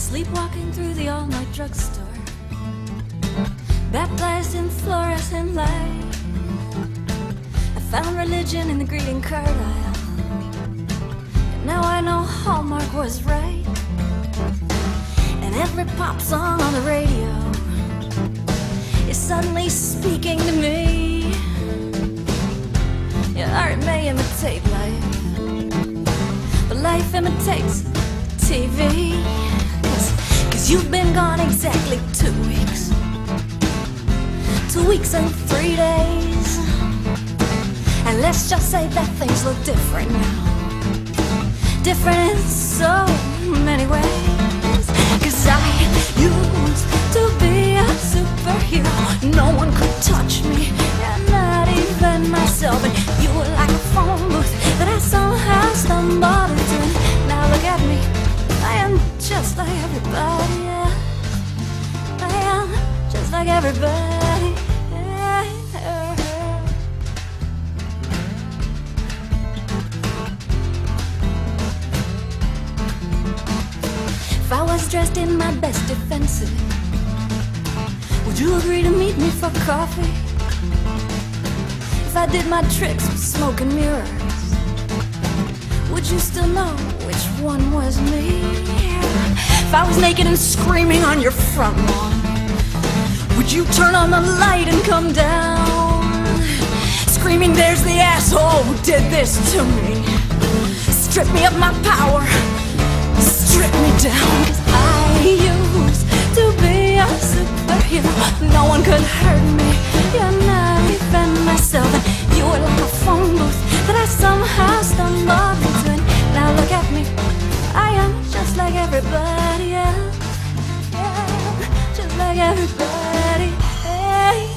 Sleepwalking through the all-night drugstore, baptized in fluorescent light. I found religion in the greeting card aisle, and now I know Hallmark was right. And every pop song on the radio is suddenly speaking to me. Your art may imitate life, but life imitates TV. Cause you've been gone exactly 2 weeks. 2 weeks and 3 days. And let's just say that things look different now. Different in so many ways. Cause I used to be a superhero. No one could touch me, and not even myself. And you were like a phone booth that I somehow stumbled into. Now look at me, I am just like everybody, yeah. I am just like everybody, yeah. If I was dressed in my best defensive, would you agree to meet me for coffee? If I did my tricks with smoke and mirrors, would you still know which one was me? If I was naked and screaming on your front lawn, would you turn on the light and come down? Screaming, there's the asshole who did this to me. Strip me of my power, strip me down. Cause I used to be a superhero. No one could hurt me, yeah, not even myself. And you were like a phone booth that I somehow stumbled into. And now look at me, I am just like everybody else, yeah, just like everybody, yeah.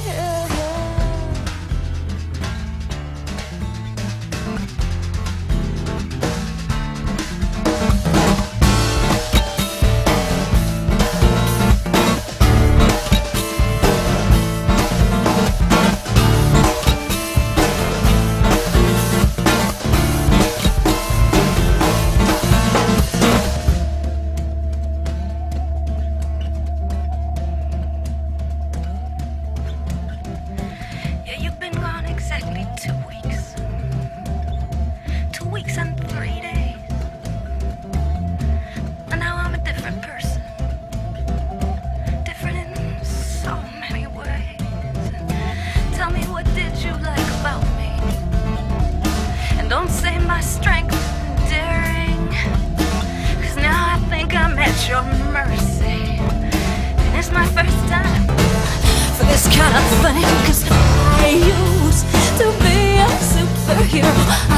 Don't say my strength is daring, cause now I think I'm at your mercy. And it's my first time for this kind of thing. Cause I used to be a superhero.